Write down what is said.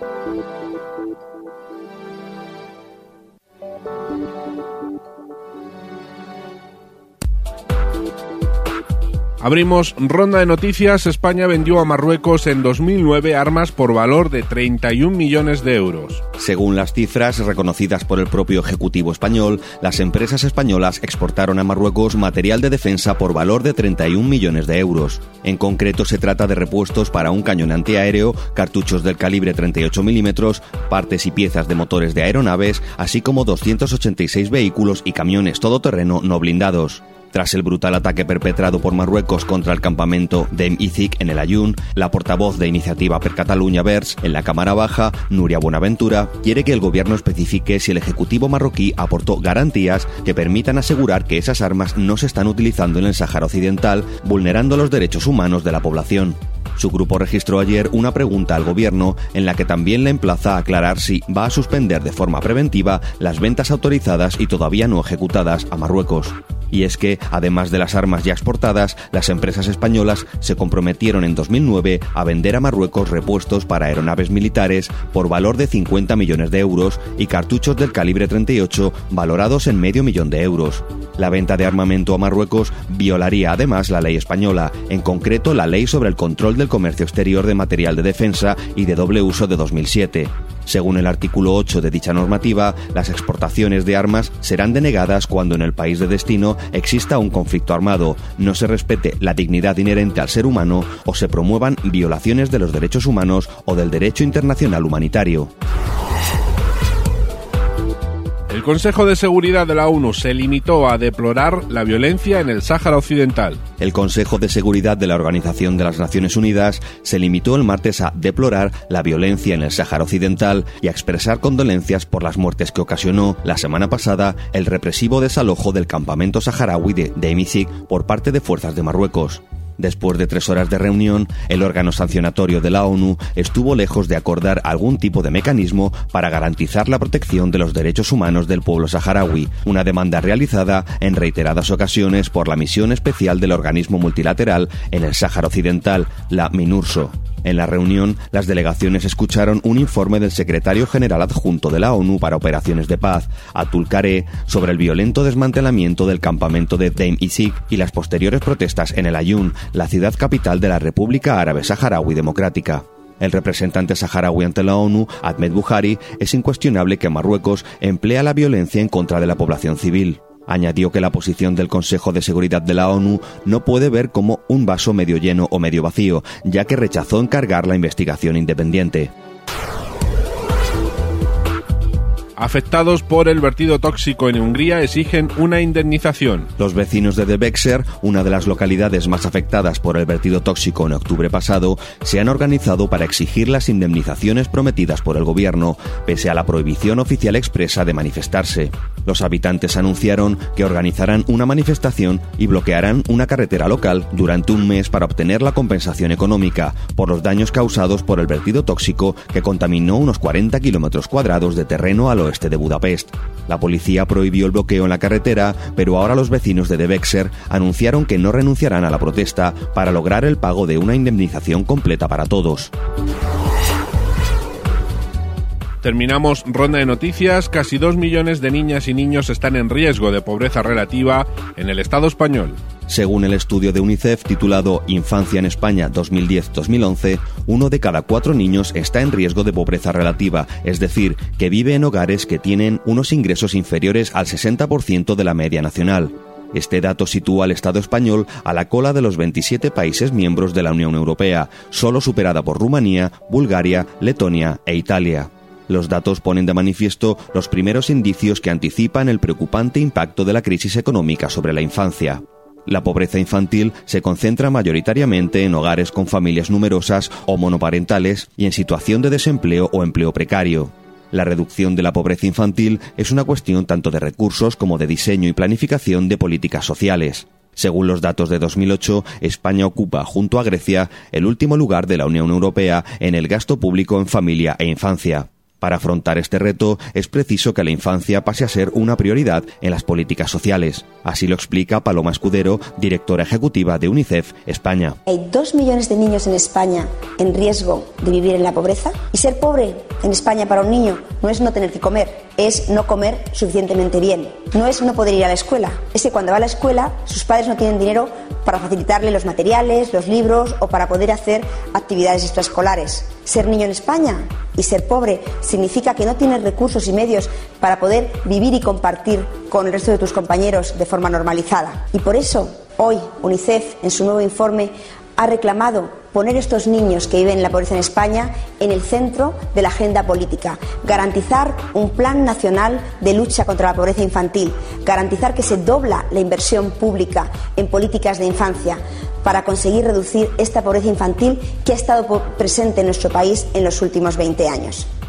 Abrimos ronda de noticias. España vendió a Marruecos en 2009 armas por valor de 31 millones de euros. Según las cifras reconocidas por el propio Ejecutivo español, las empresas españolas exportaron a Marruecos material de defensa por valor de 31 millones de euros. En concreto, se trata de repuestos para un cañón antiaéreo, cartuchos del calibre 38 milímetros, partes y piezas de motores de aeronaves, así como 286 vehículos y camiones todoterreno no blindados. Tras el brutal ataque perpetrado por Marruecos contra el campamento d'Em Izik en el Ayun, la portavoz de Iniciativa per Catalunya Verds en la Cámara Baja, Núria Buenaventura, quiere que el gobierno especifique si el Ejecutivo marroquí aportó garantías que permitan asegurar que esas armas no se están utilizando en el Sáhara Occidental, vulnerando los derechos humanos de la población. Su grupo registró ayer una pregunta al gobierno en la que también le emplaza a aclarar si va a suspender de forma preventiva las ventas autorizadas y todavía no ejecutadas a Marruecos. Y es que, además de las armas ya exportadas, las empresas españolas se comprometieron en 2009 a vender a Marruecos repuestos para aeronaves militares por valor de 50 millones de euros y cartuchos del calibre 38 valorados en $500,000 de euros. La venta de armamento a Marruecos violaría además la ley española, en concreto la Ley sobre el Control del Comercio Exterior de Material de Defensa y de Doble Uso de 2007. Según el artículo 8 de dicha normativa, las exportaciones de armas serán denegadas cuando en el país de destino exista un conflicto armado, no se respete la dignidad inherente al ser humano o se promuevan violaciones de los derechos humanos o del derecho internacional humanitario. El Consejo de Seguridad de la ONU se limitó a deplorar la violencia en el Sáhara Occidental. El Consejo de Seguridad de la Organización de las Naciones Unidas se limitó el martes a deplorar la violencia en el Sáhara Occidental y a expresar condolencias por las muertes que ocasionó la semana pasada el represivo desalojo del campamento saharaui de d'Em Izik por parte de fuerzas de Marruecos. Después de 3 horas de reunión, el órgano sancionatorio de la ONU estuvo lejos de acordar algún tipo de mecanismo para garantizar la protección de los derechos humanos del pueblo saharaui, una demanda realizada en reiteradas ocasiones por la misión especial del organismo multilateral en el Sáhara Occidental, la MINURSO. En la reunión, las delegaciones escucharon un informe del secretario general adjunto de la ONU para Operaciones de Paz, Atul Kare, sobre el violento desmantelamiento del campamento de d'Em Izik y las posteriores protestas en el Ayun, la ciudad capital de la República Árabe Saharaui Democrática. El representante saharaui ante la ONU, Ahmed Buhari, es incuestionable que Marruecos emplea la violencia en contra de la población civil. Añadió que la posición del Consejo de Seguridad de la ONU no puede ver como un vaso medio lleno o medio vacío, ya que rechazó encargar la investigación independiente. Afectados por el vertido tóxico en Hungría exigen una indemnización. Los vecinos de Debekser, una de las localidades más afectadas por el vertido tóxico en octubre pasado, se han organizado para exigir las indemnizaciones prometidas por el gobierno, pese a la prohibición oficial expresa de manifestarse. Los habitantes anunciaron que organizarán una manifestación y bloquearán una carretera local durante un mes para obtener la compensación económica por los daños causados por el vertido tóxico que contaminó unos 40 kilómetros cuadrados de terreno al oeste de Budapest. La policía prohibió el bloqueo en la carretera, pero ahora los vecinos de Debekser anunciaron que no renunciarán a la protesta para lograr el pago de una indemnización completa para todos. Terminamos ronda de noticias. Casi 2 millones de niñas y niños están en riesgo de pobreza relativa en el Estado español. Según el estudio de UNICEF titulado Infancia en España 2010-2011, 1 de cada 4 niños está en riesgo de pobreza relativa, es decir, que vive en hogares que tienen unos ingresos inferiores al 60% de la media nacional. Este dato sitúa al Estado español a la cola de los 27 países miembros de la Unión Europea, solo superada por Rumanía, Bulgaria, Letonia e Italia. Los datos ponen de manifiesto los primeros indicios que anticipan el preocupante impacto de la crisis económica sobre la infancia. La pobreza infantil se concentra mayoritariamente en hogares con familias numerosas o monoparentales y en situación de desempleo o empleo precario. La reducción de la pobreza infantil es una cuestión tanto de recursos como de diseño y planificación de políticas sociales. Según los datos de 2008, España ocupa, junto a Grecia, el último lugar de la Unión Europea en el gasto público en familia e infancia. Para afrontar este reto es preciso que la infancia pase a ser una prioridad en las políticas sociales. Así lo explica Paloma Escudero, directora ejecutiva de UNICEF España. Hay 2 millones de niños en España en riesgo de vivir en la pobreza, y ser pobre en España para un niño no es no tener que comer, es no comer suficientemente bien, no es no poder ir a la escuela, es que cuando va a la escuela sus padres no tienen dinero para facilitarle los materiales, los libros o para poder hacer actividades extraescolares. Ser niño en España y ser pobre significa que no tienes recursos y medios para poder vivir y compartir con el resto de tus compañeros de forma normalizada. Y por eso, hoy, UNICEF, en su nuevo informe, ha reclamado poner estos niños que viven en la pobreza en España en el centro de la agenda política, garantizar un plan nacional de lucha contra la pobreza infantil, garantizar que se dobla la inversión pública en políticas de infancia para conseguir reducir esta pobreza infantil que ha estado presente en nuestro país en los últimos 20 años.